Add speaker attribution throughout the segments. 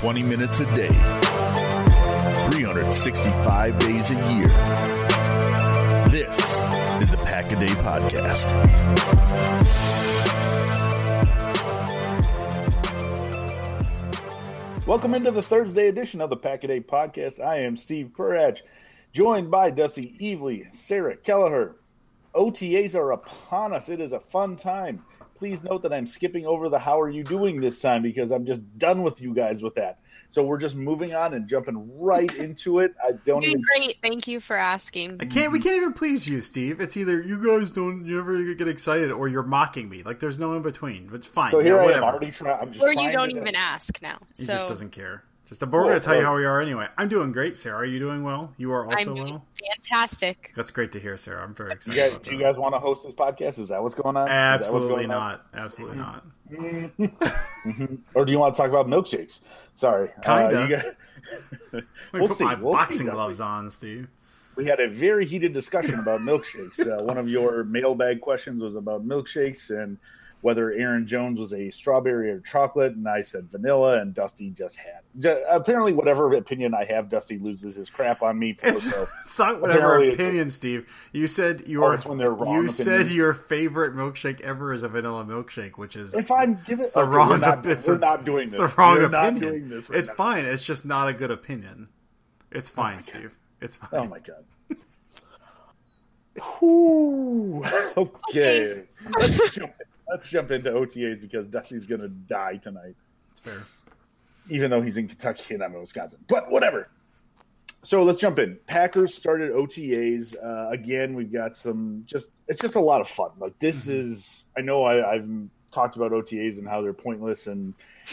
Speaker 1: 20 minutes a day, 365 days a year. This is the Pack-A-Day Podcast.
Speaker 2: Welcome into the Thursday edition of the Pack-A-Day Podcast. I am Steve Perach, joined by Dusty Evely, Sarah Kelleher. OTAs are upon us. It is a fun time. Please note that I'm skipping over the how are you doing this time because I'm just done with you guys with that. So we're just moving on and jumping right into it. I don't
Speaker 3: Doing great. Thank you for asking.
Speaker 4: We can't even please you, Steve. It's either you guys you never get excited or you're mocking me. Like there's no in between. But it's fine.
Speaker 2: So here
Speaker 4: whatever.
Speaker 2: I am already trying.
Speaker 3: Or you don't even ask now.
Speaker 4: He
Speaker 3: so.
Speaker 4: just doesn't care. We're going to tell you how we are anyway. I'm doing great, Sarah. Are you doing well? You are also well?
Speaker 3: Fantastic.
Speaker 4: That's great to hear, Sarah. I'm very excited.
Speaker 2: Do you guys want to host this podcast? Is that what's going on?
Speaker 4: Absolutely not. Absolutely not.
Speaker 2: Or do you want to talk about milkshakes? Sorry.
Speaker 4: Kinda.
Speaker 2: We'll
Speaker 4: put
Speaker 2: see.
Speaker 4: my
Speaker 2: We'll
Speaker 4: boxing
Speaker 2: see,
Speaker 4: gloves on, Steve.
Speaker 2: We had a very heated discussion about milkshakes. One of your mailbag questions was about milkshakes and whether Aaron Jones was a strawberry or chocolate, and I said vanilla, and Dusty just had. Apparently, whatever opinion I have, Dusty loses his crap on me for.
Speaker 4: It's not whatever opinion, Steve. You said your favorite milkshake ever is a vanilla milkshake, which is
Speaker 2: if I'm giving
Speaker 4: the wrong.
Speaker 2: We're not doing this.
Speaker 4: It's the wrong
Speaker 2: we're
Speaker 4: opinion.
Speaker 2: Not doing this
Speaker 4: it's fine. It's just not a good opinion. It's fine, Steve. It's fine.
Speaker 2: Oh my god. Whew. Okay. Let's jump into OTAs because Dusty's going to die tonight.
Speaker 4: That's fair.
Speaker 2: Even though he's in Kentucky and I'm in Wisconsin. But whatever. So let's jump in. Packers started OTAs. Again, we've got it's just a lot of fun. Like this is, I know I've talked about OTAs and how they're pointless and,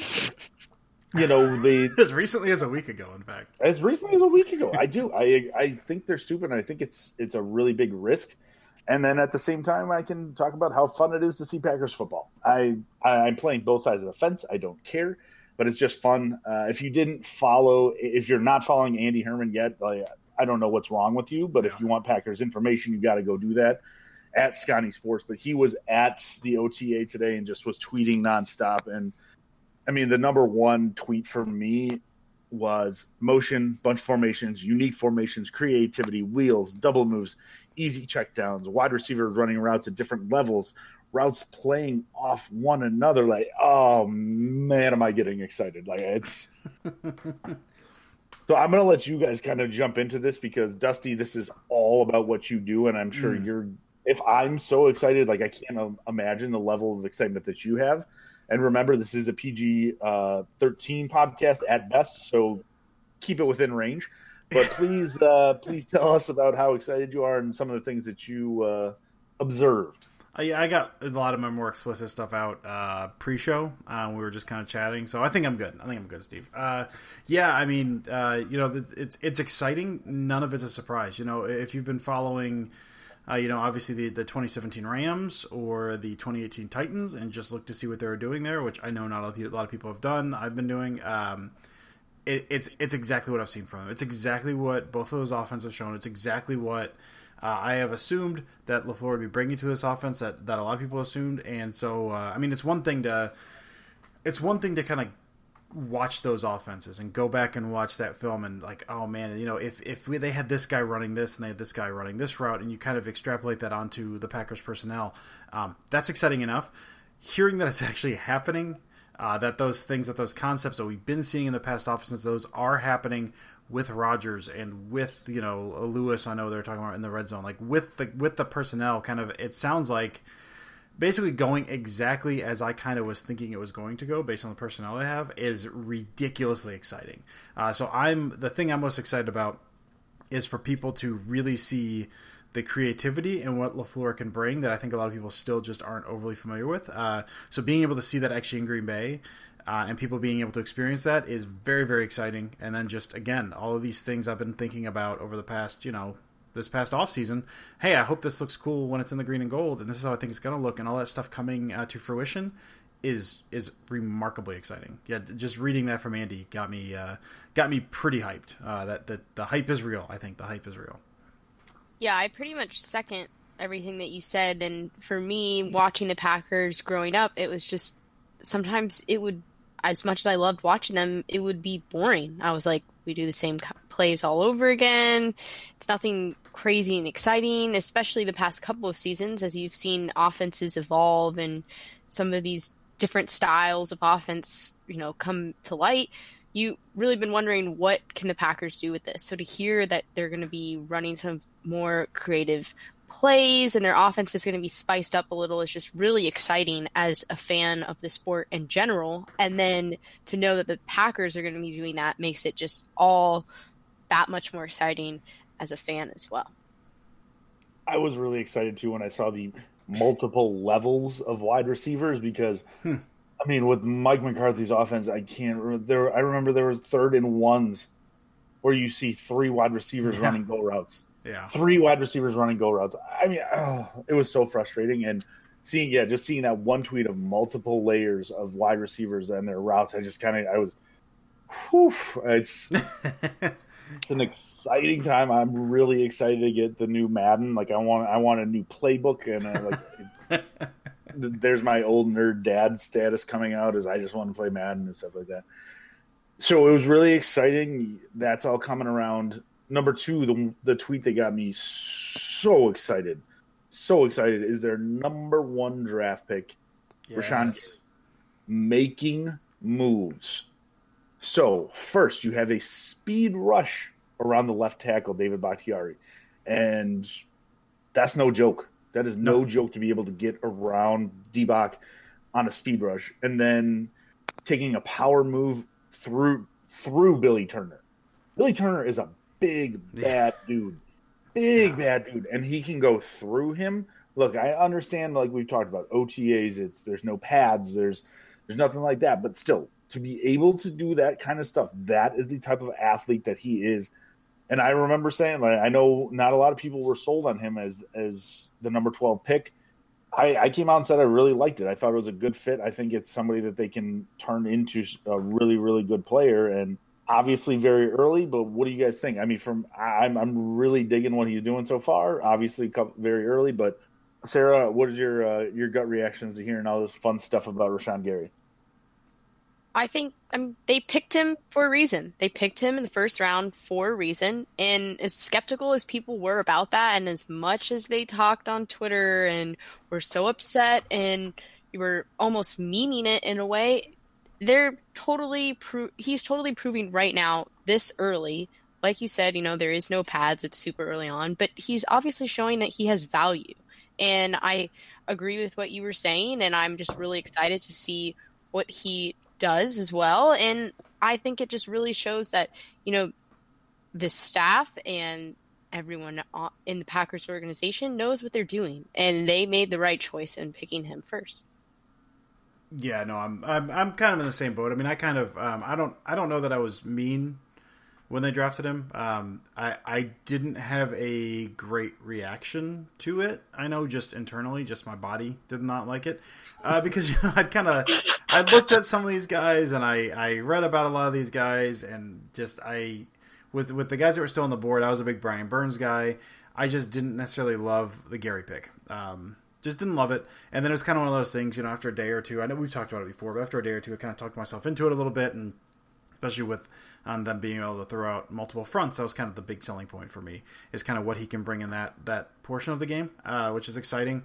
Speaker 2: they.
Speaker 4: As recently as a week ago, in fact.
Speaker 2: As recently as a week ago. I do. I think they're stupid. And I think it's a really big risk. And then at the same time, I can talk about how fun it is to see Packers football. I'm playing both sides of the fence. I don't care, but it's just fun. If you're not following Andy Herman yet, I don't know what's wrong with you, but if you want Packers information, you got to go do that at Scotty Sports. But he was at the OTA today and just was tweeting nonstop. And I mean, the number one tweet for me was motion, bunch formations, unique formations, creativity, wheels, double moves, easy checkdowns, wide receivers running routes at different levels, routes playing off one another. Like, oh man, am I getting excited? Like it's. So I'm going to let you guys kind of jump into this because Dusty, this is all about what you do, and I'm sure if I'm so excited, like I can't imagine the level of excitement that you have. And remember, this is a PG-13 podcast at best, so keep it within range. But please tell us about how excited you are and some of the things that you observed.
Speaker 4: I got a lot of my more explicit stuff out pre-show. We were just kind of chatting, so I think I'm good. Steve. It's exciting. None of it's a surprise. If you've been following. Obviously the 2017 Rams or the 2018 Titans and just look to see what they were doing there, which I know not a lot of people have done. I've been doing. It's exactly what I've seen from them. It's exactly what both of those offenses have shown. It's exactly what I have assumed that LaFleur would be bringing to this offense that a lot of people assumed. And so, it's one thing to kind of watch those offenses and go back and watch that film and like, oh man, if they had this guy running this and they had this guy running this route and you kind of extrapolate that onto the Packers personnel, that's exciting enough. Hearing that it's actually happening, that those concepts that we've been seeing in the past offenses, those are happening with Rodgers and with, Lewis, I know they're talking about in the red zone, like with the personnel kind of, it sounds like basically going exactly as I kind of was thinking it was going to go based on the personnel they have is ridiculously exciting. So the thing I'm most excited about is for people to really see the creativity and what LaFleur can bring that I think a lot of people still just aren't overly familiar with. So being able to see that actually in Green Bay and people being able to experience that is very, very exciting. And then just, again, all of these things I've been thinking about over the past, this past offseason, hey, I hope this looks cool when it's in the green and gold, and this is how I think it's going to look, and all that stuff coming to fruition is remarkably exciting. Yeah, just reading that from Andy got me pretty hyped. That the hype is real. I think the hype is real.
Speaker 3: Yeah, I pretty much second everything that you said, and for me, watching the Packers growing up, it was just sometimes as much as I loved watching them, it would be boring. I was like, we do the same plays all over again. It's nothing crazy and exciting, especially the past couple of seasons, as you've seen offenses evolve and some of these different styles of offense, come to light. You really been wondering, what can the Packers do with this? So to hear that they're going to be running some more creative plays and their offense is going to be spiced up a little is just really exciting as a fan of the sport in general. And then to know that the Packers are going to be doing that makes it just all that much more exciting as a fan as well.
Speaker 2: I was really excited too when I saw the multiple levels of wide receivers because I mean, with Mike McCarthy's offense, I can't remember. I remember there was 3rd and 1s where you see 3 wide receivers running go routes.
Speaker 4: Yeah,
Speaker 2: 3 wide receivers running go routes. I mean, it was so frustrating. And seeing that one tweet of multiple layers of wide receivers and their routes, it's an exciting time. I'm really excited to get the new Madden. Like I want a new playbook and there's my old nerd dad status coming out as I just want to play Madden and stuff like that. So it was really exciting. That's all coming around. Number 2, the tweet that got me so excited is their number 1 draft pick, Rashawn, making moves. So first you have a speed rush around the left tackle, David Bakhtiari. And that's no joke. That is no joke to be able to get around D-Bach on a speed rush and then taking a power move through Billy Turner. Billy Turner is a big, bad dude. Bad dude. And he can go through him. Look, I understand, like we've talked about, OTAs, there's no pads, there's nothing like that. But still, to be able to do that kind of stuff, that is the type of athlete that he is. And I remember saying, like, I know not a lot of people were sold on him as the number 12 pick. I came out and said I really liked it. I thought it was a good fit. I think it's somebody that they can turn into a really, really good player. And obviously very early, but what do you guys think? I mean, I'm really digging what he's doing so far. Obviously very early, but Sarah, what is your gut reactions to hearing all this fun stuff about Rashawn Gary?
Speaker 3: I think they picked him for a reason. They picked him in the first round for a reason. And as skeptical as people were about that, and as much as they talked on Twitter and were so upset and you were almost memeing it in a way, he's totally proving right now, this early, like you said, there is no pads, it's super early on, but he's obviously showing that he has value. And I agree with what you were saying, and I'm just really excited to see what he does as well. And I think it just really shows that, the staff and everyone in the Packers organization knows what they're doing, and they made the right choice in picking him first.
Speaker 4: Yeah, no, I'm kind of in the same boat. I mean, I kind of I don't know that I was mean when they drafted him. I didn't have a great reaction to it. I know just internally, just my body did not like it because I looked at some of these guys and I read about a lot of these guys and just with the guys that were still on the board, I was a big Brian Burns guy. I just didn't necessarily love the Gary pick. Just didn't love it. And then it was kind of one of those things, after a day or two, I know we've talked about it before, but after a day or two, I kind of talked myself into it a little bit, and especially with them being able to throw out multiple fronts, that was kind of the big selling point for me, is kind of what he can bring in that portion of the game, which is exciting.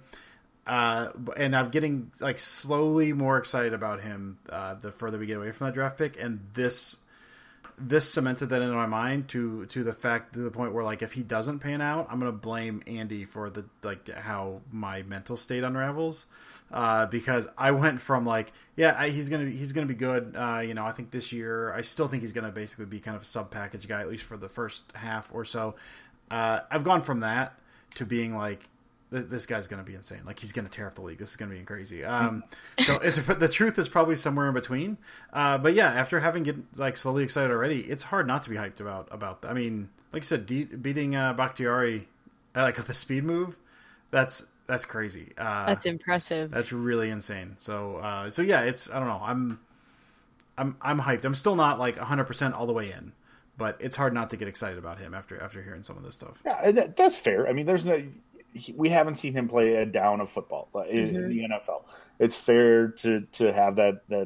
Speaker 4: And I'm getting slowly more excited about him the further we get away from that draft pick, and this cemented that into my mind to the point where if he doesn't pan out, I'm gonna blame Andy for how my mental state unravels, because I went from he's gonna be good. I think this year I still think he's gonna basically be kind of a sub package guy, at least for the first half or so. I've gone from that to being this guy's going to be insane. He's going to tear up the league. This is going to be crazy. So the truth is probably somewhere in between. But yeah, after having get slowly excited already, it's hard not to be hyped about that. I mean, like you said, beating Bakhtiari with the speed move, that's crazy.
Speaker 3: That's impressive.
Speaker 4: That's really insane. So yeah, I don't know. I'm hyped. I'm still not 100% all the way in, but it's hard not to get excited about him after hearing some of this stuff.
Speaker 2: Yeah, that's fair. I mean, we haven't seen him play a down of football in the NFL. It's fair to have that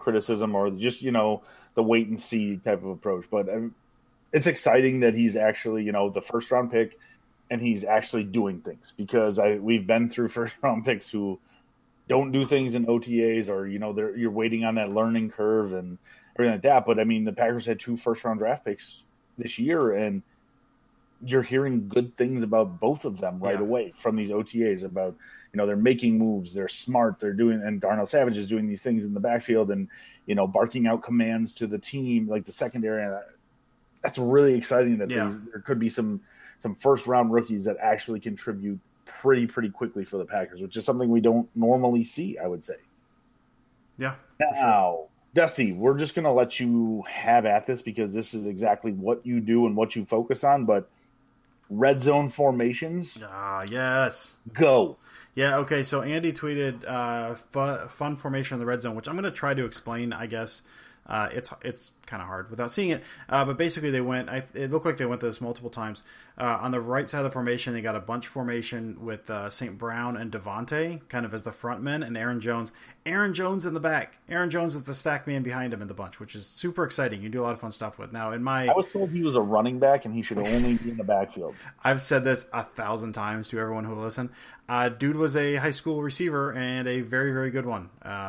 Speaker 2: criticism or just, the wait and see type of approach. But it's exciting that he's actually, the first round pick and he's actually doing things, because we've been through first round picks who don't do things in OTAs, or, you're waiting on that learning curve and everything like that. But I mean, the Packers had 2 first round draft picks this year, and you're hearing good things about both of them right away from these OTAs about, they're making moves, they're smart, they're doing, and Darnell Savage is doing these things in the backfield and, barking out commands to the team, like the secondary. And that's really exciting that there could be some first round rookies that actually contribute pretty quickly for the Packers, which is something we don't normally see, I would say.
Speaker 4: Yeah.
Speaker 2: Now, Dusty, we're just going to let you have at this, because this is exactly what you do and what you focus on. But red zone formations.
Speaker 4: Yes.
Speaker 2: Go.
Speaker 4: Yeah, okay, so Andy tweeted fun formation in the red zone, which I'm going to try to explain, I guess. It's kind of hard without seeing it. But basically it looked like they went this multiple times. On the right side of the formation, they got a bunch formation with St. Brown and Devontae kind of as the front men, and Aaron Jones. Aaron Jones in the back. Aaron Jones is the stack man behind him in the bunch, which is super exciting. You do a lot of fun stuff with. Now, I
Speaker 2: was told he was a running back and he should only be in the backfield.
Speaker 4: I've said this 1,000 times to everyone who will listen. Dude was a high school receiver and a very, very good one.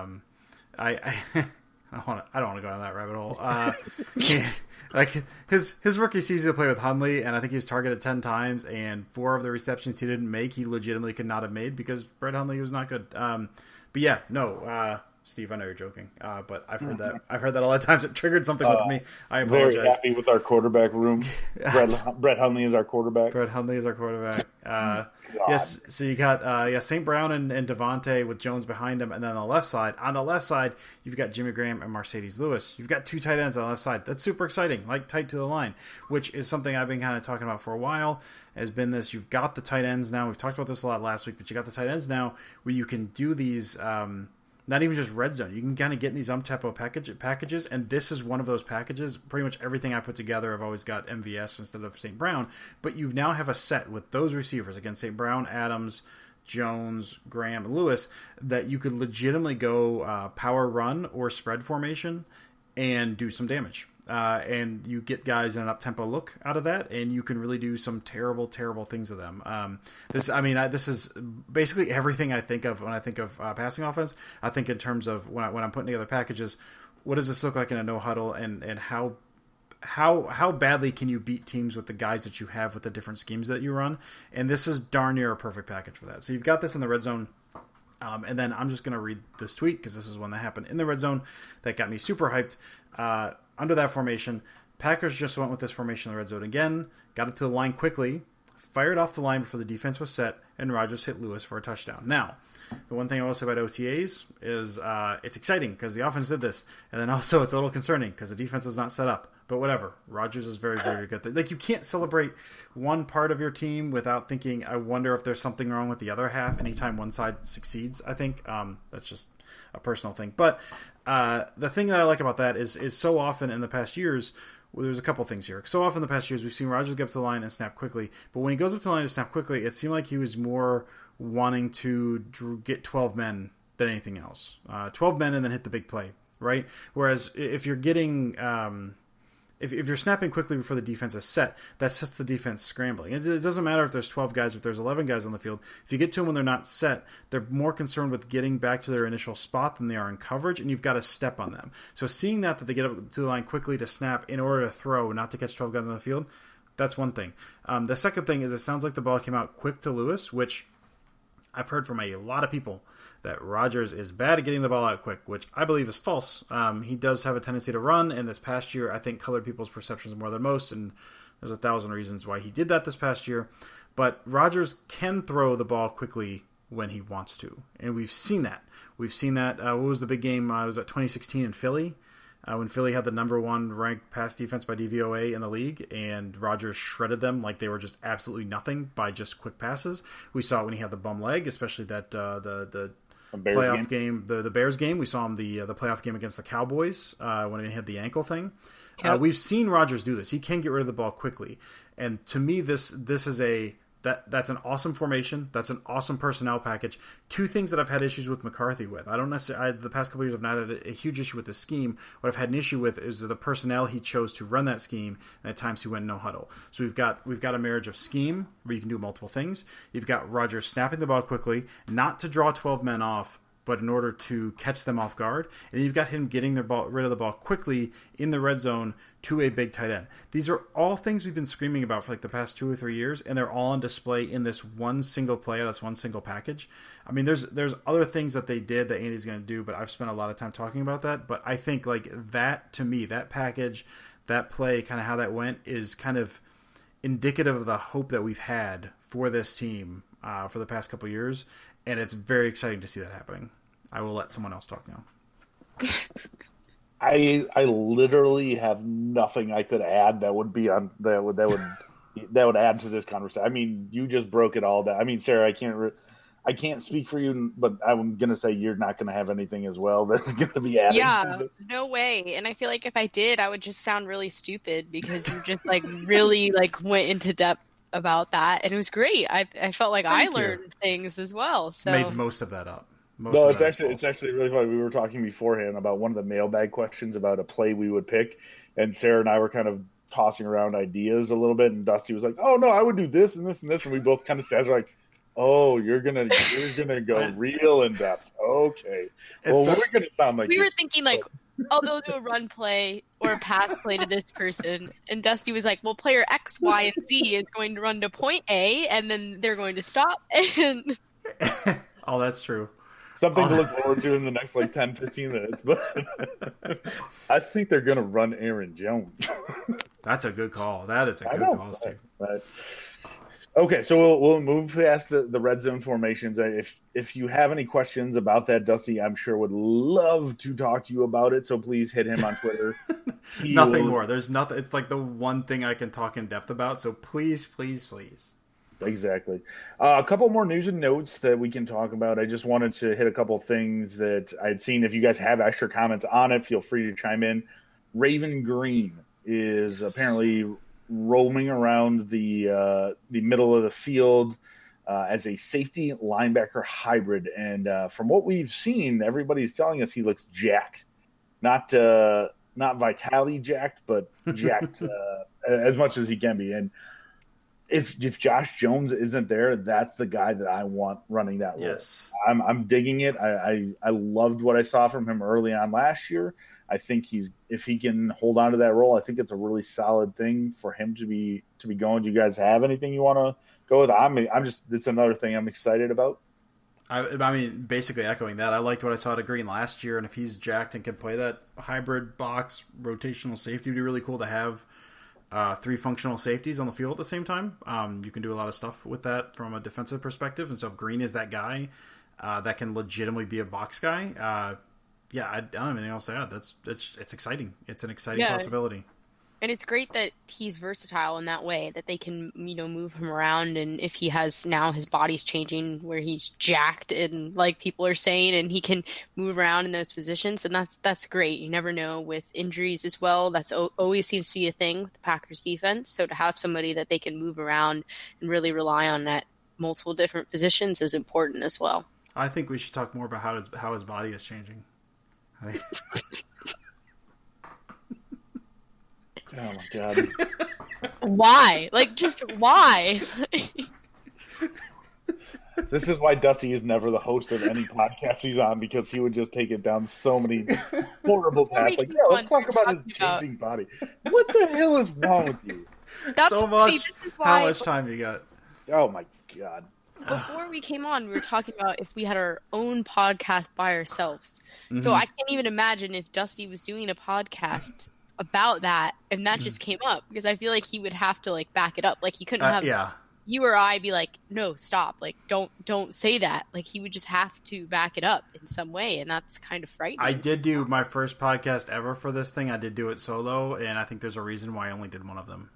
Speaker 4: I don't want to go down that rabbit hole. Like his rookie season, he played with Hundley, and I think he was targeted 10 times, and 4 of the receptions he didn't make, he legitimately could not have made because Brett Hundley was not good. But yeah, no, Steve, I know you're joking, but I've heard that. I've heard that a lot of times. It triggered something with me. I apologize.
Speaker 2: Very happy with our quarterback room. Brett Hundley is our quarterback.
Speaker 4: Brett Hundley is our quarterback. Yes, so you got St. Brown and Devontae with Jones behind him, and then on the left side, you've got Jimmy Graham and Mercedes Lewis. You've got 2 tight ends on the left side. That's super exciting, like tight to the line, which is something I've been kind of talking about for a while. Has been this. You've got the tight ends now. We've talked about this a lot last week, but you got the tight ends now where you can do these. Not even just red zone. You can kind of get in these up-tempo packages, and this is one of those packages. Pretty much everything I put together, I've always got MVS instead of St. Brown, but you now have a set with those receivers, again, St. Brown, Adams, Jones, Graham, and Lewis, that you could legitimately go power run or spread formation and do some damage. And you get guys in an up-tempo look out of that, and you can really do some terrible, terrible things with them. This is basically everything I think of when I think of passing offense. I think in terms of when I'm putting together packages, what does this look like in a no-huddle, and how badly can you beat teams with the guys that you have with the different schemes that you run? And this is darn near a perfect package for that. So you've got this in the red zone. And then I'm just going to read this tweet because this is one that happened in the red zone that got me super hyped. Under that formation, Packers just went with this formation in the red zone again, got it to the line quickly, fired off the line before the defense was set, and Rodgers hit Lewis for a touchdown. Now, the one thing I will say about OTAs is it's exciting because the offense did this, and then also it's a little concerning because the defense was not set up. But whatever, Rodgers is very, very good. Like, you can't celebrate one part of your team without thinking, I wonder if there's something wrong with the other half anytime one side succeeds, I think. That's just a personal thing. But the thing that I like about that is so often in the past years, there's a couple things here. So often in the past years, we've seen Rodgers get up to the line and snap quickly. But when he goes up to the line and snap quickly, it seemed like he was more wanting to get 12 men than anything else. 12 men and then hit the big play, right? Whereas if you're getting... If you're snapping quickly before the defense is set, that sets the defense scrambling. It doesn't matter if there's 12 guys or if there's 11 guys on the field. If you get to them when they're not set, they're more concerned with getting back to their initial spot than they are in coverage, and you've got to step on them. So seeing that they get up to the line quickly to snap in order to throw, not to catch 12 guys on the field, that's one thing. The second thing is it sounds like the ball came out quick to Lewis, which I've heard from a lot of people that Rodgers is bad at getting the ball out quick, which I believe is false. He does have a tendency to run, and this past year I think colored people's perceptions more than most, and there's 1,000 reasons why he did that this past year. But Rodgers can throw the ball quickly when he wants to, and we've seen that. We've seen that. What was the big game? It was at 2016 in Philly, when Philly had the number 1 ranked pass defense by DVOA in the league, and Rodgers shredded them like they were just absolutely nothing by just quick passes. We saw it when he had the bum leg, especially that the playoff game, the Bears game. We saw him the playoff game against the Cowboys when he had the ankle thing. Yep. We've seen Rodgers do this. He can get rid of the ball quickly, and to me, this is That's an awesome formation. That's an awesome personnel package. Two things that I've had issues with McCarthy with. I don't necessarily. The past couple of years, I've not had a huge issue with the scheme. What I've had an issue with is the personnel he chose to run that scheme, and at times he went no huddle. So we've got a marriage of scheme where you can do multiple things. You've got Rodgers snapping the ball quickly, not to draw 12 men off, but in order to catch them off guard. And then you've got him getting rid of the ball quickly in the red zone to a big tight end. These are all things we've been screaming about for like the past 2 or 3 years, and they're all on display in this one single play, this one single package. I mean, there's other things that they did that Andy's going to do, but I've spent a lot of time talking about that. But I think like that, to me, that package, that play, kind of how that went, is kind of indicative of the hope that we've had for this team for the past couple of years. And it's very exciting to see that happening. I will let someone else talk now.
Speaker 2: I literally have nothing I could add that would be on that would add to this conversation. I mean, you just broke it all down. I mean, Sarah, I can't speak for you, but I'm gonna say you're not gonna have anything as well that's gonna be added.
Speaker 3: Yeah, no way. And I feel like if I did, I would just sound really stupid because you just like really like went into depth about that, and it was great. I felt like I learned things as well. So
Speaker 4: made most of that up.
Speaker 2: It's actually really funny. We were talking beforehand about one of the mailbag questions about a play we would pick, and Sarah and I were kind of tossing around ideas a little bit, and Dusty was like, "Oh no, I would do this and this and this," and we both kind of said like, "Oh, you're gonna go real in depth." Okay, well, we're gonna sound like
Speaker 3: we were thinking like, "Oh, they'll do a run play or a pass play to this person," and Dusty was like, "Well, player X, Y, and Z is going to run to point A, and then they're going to stop." And
Speaker 4: oh, that's true.
Speaker 2: Something to look forward to in the next like 10, 15 minutes. But I think they're going to run Aaron Jones.
Speaker 4: That's a good call. That is a good call, Steve.
Speaker 2: Right. Okay, so we'll move past the red zone formations. If you have any questions about that, Dusty, I'm sure would love to talk to you about it. So please hit him on Twitter.
Speaker 4: Nothing more. There's nothing. It's like the one thing I can talk in depth about. So please, please, please.
Speaker 2: Exactly. A couple more news and notes that we can talk about. I just wanted to hit a couple things that I'd seen. If you guys have extra comments on it, feel free to chime in. Raven Green is apparently roaming around the middle of the field as a safety linebacker hybrid. And from what we've seen, everybody's telling us he looks jacked. Not vitally jacked, but jacked as much as he can be. And if Josh Jones isn't there, that's the guy that I want running that role.
Speaker 4: Yes.
Speaker 2: I'm digging it. I loved what I saw from him early on last year. I think if he can hold on to that role, I think it's a really solid thing for him to be going. Do you guys have anything you want to go with? It's another thing I'm excited about.
Speaker 4: I mean, basically echoing that. I liked what I saw at Green last year, and if he's jacked and can play that hybrid box rotational safety, it'd be really cool to have 3 functional safeties on the field at the same time. You can do a lot of stuff with that from a defensive perspective. And so if Green is that guy that can legitimately be a box guy, I don't have anything else to add. It's exciting. It's an exciting possibility.
Speaker 3: And it's great that he's versatile in that way, that they can, move him around. And if he has now his body's changing where he's jacked and like people are saying, and he can move around in those positions, and that's great. You never know with injuries as well. That's always seems to be a thing with the Packers defense. So to have somebody that they can move around and really rely on at multiple different positions is important as well.
Speaker 4: I think we should talk more about how his body is changing.
Speaker 2: Oh my God.
Speaker 3: Why? Like, just why?
Speaker 2: This is why Dusty is never the host of any podcast he's on, because he would just take it down so many horrible paths. Like, let's talk about his changing body. What the hell is wrong with you?
Speaker 4: So much. This is why, how much time you got?
Speaker 2: Oh my God.
Speaker 3: Before we came on, we were talking about if we had our own podcast by ourselves.
Speaker 4: Mm-hmm.
Speaker 3: So I can't even imagine if Dusty was doing a podcast about that and that just came up, because I feel like he would have to like back it up. Like he couldn't have you or I be like, no, stop, like don't say that. Like he would just have to back it up in some way, and that's kind of frightening.
Speaker 4: I did do my first podcast ever for this thing. I did do it solo, and I think there's a reason why I only did one of them.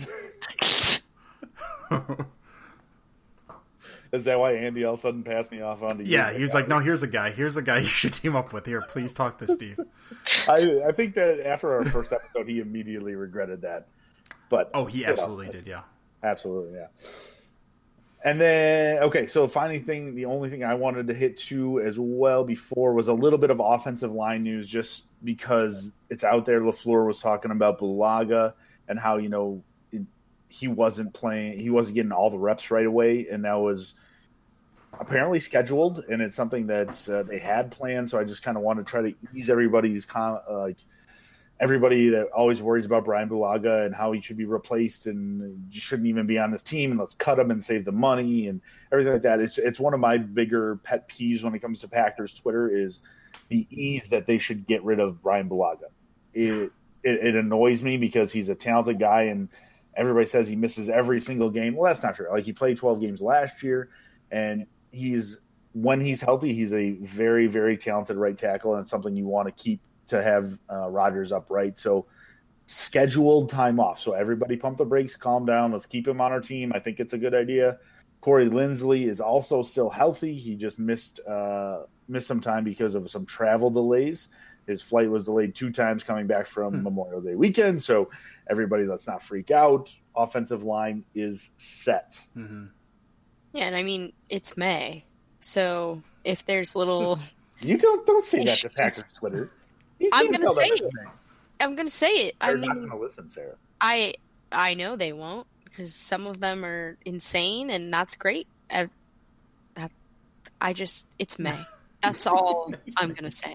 Speaker 2: Is that why Andy all of a sudden passed me off onto you?
Speaker 4: Yeah, he was like, no, here's a guy you should team up with. Here, please talk to Steve.
Speaker 2: I think that after our first episode, he immediately regretted that. But
Speaker 4: he absolutely did, yeah.
Speaker 2: Absolutely, yeah. And then, okay, so the only thing I wanted to hit to as well before was a little bit of offensive line news, just because it's out there. LaFleur was talking about Bulaga and how, he wasn't getting all the reps right away, and that was apparently scheduled, and it's something that they had planned. So I just kind of want to try to ease everybody's everybody that always worries about Brian Bulaga and how he should be replaced and shouldn't even be on this team, and let's cut him and save the money and everything like that. It's one of my bigger pet peeves when it comes to Packers Twitter is the ease that they should get rid of Brian Bulaga. It annoys me because he's a talented guy and everybody says he misses every single game. Well, that's not true. Like, he played 12 games last year, and when he's healthy, he's a very, very talented right tackle, and it's something you want to keep to have Rodgers upright. So scheduled time off. So everybody pump the brakes, calm down. Let's keep him on our team. I think it's a good idea. Corey Linsley is also still healthy. He just missed some time because of some travel delays. His flight was delayed 2 times coming back from Memorial Day weekend. So everybody, let's not freak out. Offensive line is set.
Speaker 4: Mm-hmm.
Speaker 3: Yeah, and I mean, it's May. So if there's little...
Speaker 2: You don't say that to Packers Twitter.
Speaker 3: I'm going to say it. I'm going to say it.
Speaker 2: They're not going to listen, Sarah.
Speaker 3: I know they won't, because some of them are insane, and that's great. It's May. That's all I'm going to say.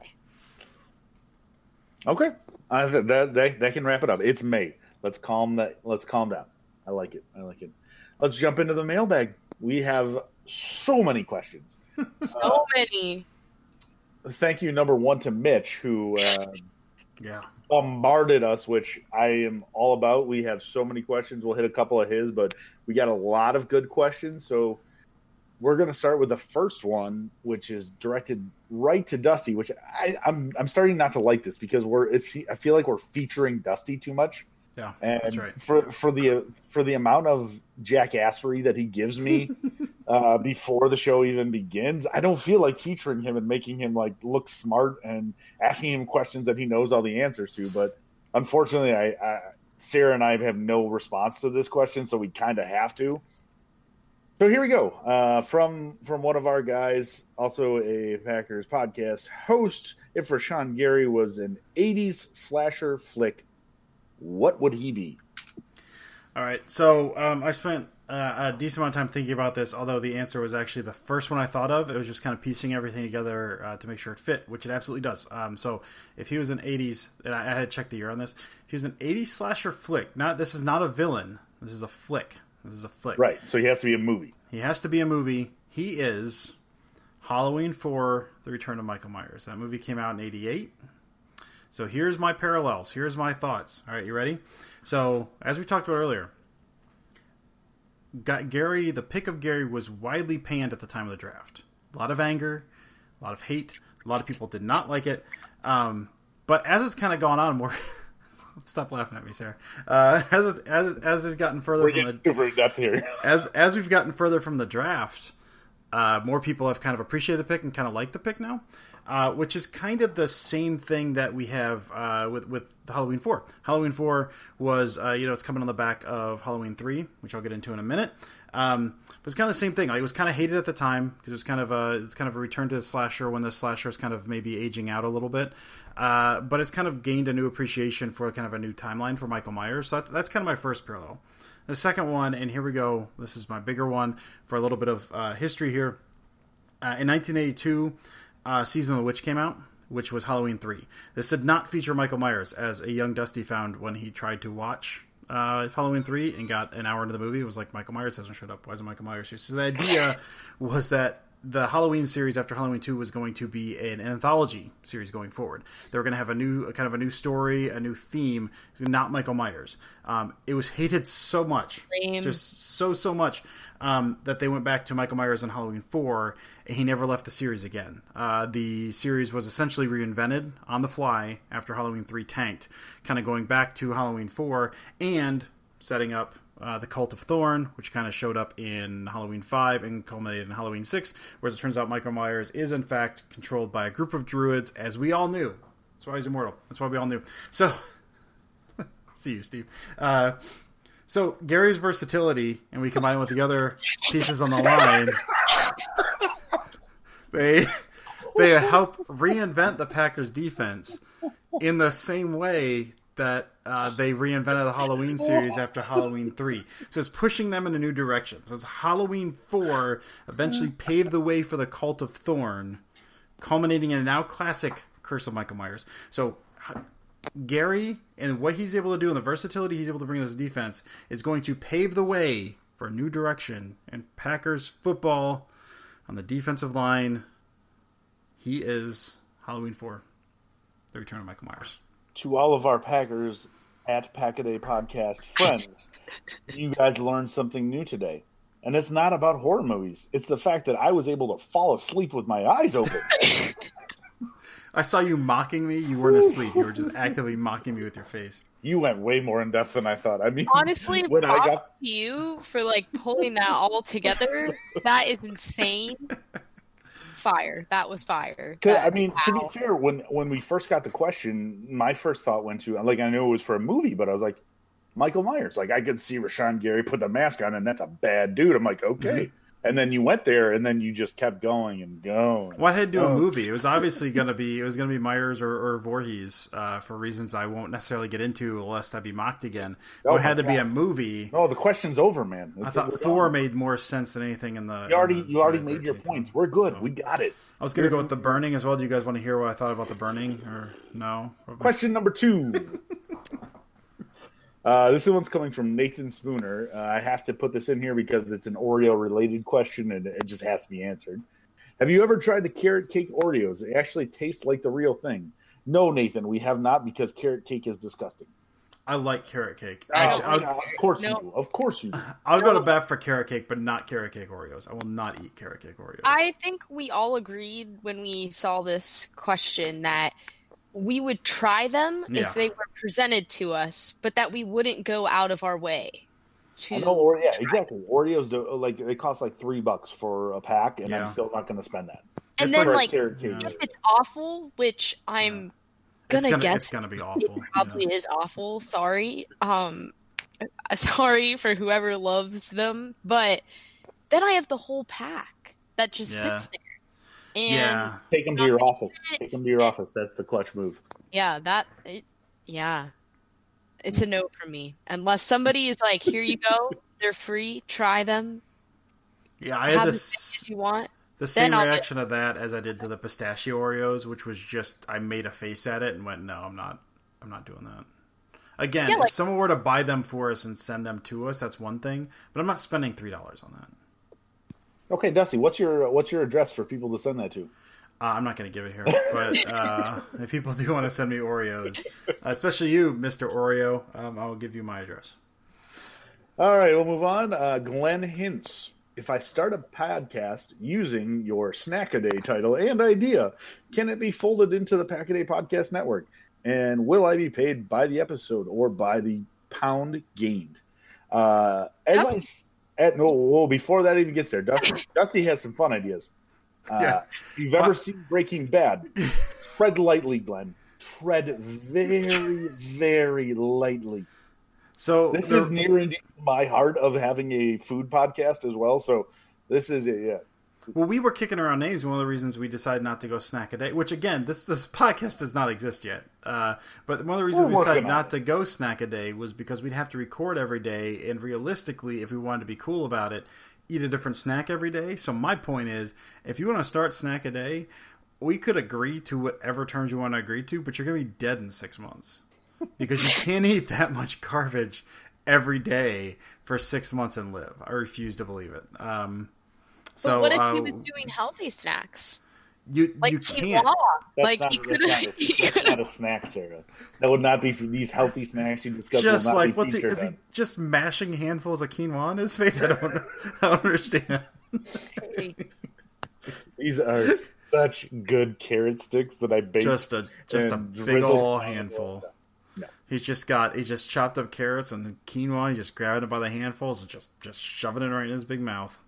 Speaker 2: Okay. That can wrap it up. It's May. Let's calm down. I like it. Let's jump into the mailbag. We have so many questions.
Speaker 3: So many.
Speaker 2: Thank you, number one, to Mitch, who bombarded us, which I am all about. We have so many questions. We'll hit a couple of his, but we got a lot of good questions. So we're going to start with the first one, which is directed right to Dusty, which I'm starting not to like this because I feel like we're featuring Dusty too much.
Speaker 4: Yeah,
Speaker 2: and
Speaker 4: that's right.
Speaker 2: For the amount of jackassery that he gives me before the show even begins, I don't feel like featuring him and making him look smart and asking him questions that he knows all the answers to. But unfortunately, Sarah and I have no response to this question, so we kind of have to. So here we go. From one of our guys, also a Packers podcast host. If Rashawn Gary was an 80s slasher flick, what would he be?
Speaker 4: All right. So I spent a decent amount of time thinking about this, although the answer was actually the first one I thought of. It was just kind of piecing everything together to make sure it fit, which it absolutely does. So if he was an 80s, and I had to check the year on this, if he was an 80s slasher flick, this is not a villain. This is a flick.
Speaker 2: Right. So he has to be a movie.
Speaker 4: He has to be a movie. He is Halloween 4, The Return of Michael Myers. That movie came out in 88. So here's my parallels. Here's my thoughts. All right, you ready? So as we talked about earlier, the pick of Gary was widely panned at the time of the draft. A lot of anger, a lot of hate. A lot of people did not like it. But as it's kind of gone on more... Stop laughing at me, Sarah. As we've gotten further from the as we've gotten further from the draft, more people have kind of appreciated the pick and kind of like the pick now, which is kind of the same thing that we have with Halloween 4. Halloween 4 was it's coming on the back of Halloween 3, which I'll get into in a minute. But it's kind of the same thing. It was kind of hated at the time because it was kind of a return to the slasher when the slasher is kind of maybe aging out a little bit. But it's kind of gained a new appreciation for kind of a new timeline for Michael Myers. So that's kind of my first parallel. The second one, and here we go. This is my bigger one for a little bit of history here. In 1982, Season of the Witch came out, which was Halloween 3. This did not feature Michael Myers, as a young Dusty found when he tried to watch Halloween 3 and got an hour into the movie. It was like, Michael Myers hasn't showed up. Why isn't Michael Myers here? So the idea was that the Halloween series after Halloween 2 was going to be an anthology series going forward. They were going to have a new story, a new theme, not Michael Myers. It was hated so much, just so much, that they went back to Michael Myers in Halloween 4, and he never left the series again. The series was essentially reinvented on the fly after Halloween 3 tanked, kind of going back to Halloween 4 and setting up the Cult of Thorn, which kind of showed up in Halloween 5 and culminated in Halloween 6, whereas it turns out Michael Myers is in fact controlled by a group of druids, as we all knew. That's why he's immortal. That's why we all knew. So, see you, Steve. So Gary's versatility, and we combine it with the other pieces on the line, they help reinvent the Packers defense in the same way that they reinvented the Halloween series after Halloween 3. So it's pushing them in a new direction. So it's Halloween 4 eventually paved the way for the Cult of Thorn, culminating in a now classic Curse of Michael Myers. So Gary and what he's able to do and the versatility he's able to bring to this defense is going to pave the way for a new direction in Packers football on the defensive line. He is Halloween 4, the return of Michael Myers.
Speaker 2: To all of our Packers at Pack-A-Day Podcast friends, you guys learned something new today. And it's not about horror movies. It's the fact that I was able to fall asleep with my eyes open.
Speaker 4: I saw you mocking me. You weren't asleep. You were just actively mocking me with your face.
Speaker 2: You went way more in depth than I thought. I mean,
Speaker 3: honestly, props to you for pulling that all together. That is insane. Fire. That was fire.
Speaker 2: I mean, to be fair, when we first got the question, my first thought went to, I knew it was for a movie, but I was like, Michael Myers. I could see Rashawn Gary put the mask on, and that's a bad dude. I'm like, okay. Mm-hmm. And then you went there, and then you just kept going and going.
Speaker 4: Well, I had to do a movie. It was obviously going to be Myers or Voorhees for reasons I won't necessarily get into, lest I be mocked again. It had to be a movie.
Speaker 2: Oh, the question's over, man.
Speaker 4: I thought 4 made more sense than anything in the.
Speaker 2: You already made your points. We're good. So, we got it.
Speaker 4: I was going to go with The Burning as well. Do you guys want to hear what I thought about The Burning, or no?
Speaker 2: Question number 2. This one's coming from Nathan Spooner. I have to put this in here because it's an Oreo-related question, and it just has to be answered. Have you ever tried the carrot cake Oreos? They actually taste like the real thing. No, Nathan, we have not, because carrot cake is disgusting.
Speaker 4: I like carrot cake.
Speaker 2: Actually, of course you do. Of course you do.
Speaker 4: I'll go to bat for carrot cake, but not carrot cake Oreos. I will not eat carrot cake Oreos.
Speaker 3: I think we all agreed when we saw this question that we would try them if they were presented to us, but that we wouldn't go out of our way to.
Speaker 2: Exactly. Oreos they cost $3 for a pack, and I'm still not going to spend that.
Speaker 3: And then if it's awful, which I'm gonna guess
Speaker 4: it's gonna be awful.
Speaker 3: It probably is awful. Sorry, sorry for whoever loves them, but then I have the whole pack that just sits there. And
Speaker 2: take them to your office. Take them to your office. That's the clutch move.
Speaker 3: Yeah, it's a no for me. Unless somebody is like, "Here you go, they're free. Try them."
Speaker 4: Yeah, I had
Speaker 3: if you want
Speaker 4: the same reaction to that as I did to the pistachio Oreos, which was just I made a face at it and went, "No, I'm not doing that." Again, if someone were to buy them for us and send them to us, that's one thing. But I'm not spending $3 on that.
Speaker 2: Okay, Dusty, what's your address for people to send that to?
Speaker 4: I'm not going to give it here, but if people do want to send me Oreos, especially you, Mr. Oreo, I'll give you my address.
Speaker 2: All right, we'll move on. Glenn Hintz. If I start a podcast using your Snack-A-Day title and idea, can it be folded into the Pack-A-Day Podcast Network? And will I be paid by the episode or by the pound gained? Before that even gets there, Dusty has some fun ideas. If you've ever seen Breaking Bad, tread lightly, Glenn. Tread very, very lightly.
Speaker 4: So
Speaker 2: this is near and dear to my heart of having a food podcast as well. So this is it. Yeah.
Speaker 4: Well, we were kicking around names. One of the reasons we decided not to go Snack-A-Day, which again, this podcast does not exist yet. But one of the reasons we decided not to go Snack-A-Day was because we'd have to record every day, and realistically, if we wanted to be cool about it, eat a different snack every day. So my point is, if you want to start Snack-A-Day, we could agree to whatever terms you want to agree to, but you're going to be dead in 6 months because you can't eat that much garbage every day for 6 months and live. I refuse to believe it.
Speaker 3: So what if he was doing healthy snacks?
Speaker 4: You can't.
Speaker 2: That's not a snack, Sarah. That would not be for these healthy snacks you discussed.
Speaker 4: Just like, is he just mashing handfuls of quinoa on his face? I don't understand.
Speaker 2: These are such good carrot sticks that I baked.
Speaker 4: Just a big ol' handful. No. He's just chopped up carrots and quinoa. He's just grabbing it by the handfuls and just shoving it right in his big mouth.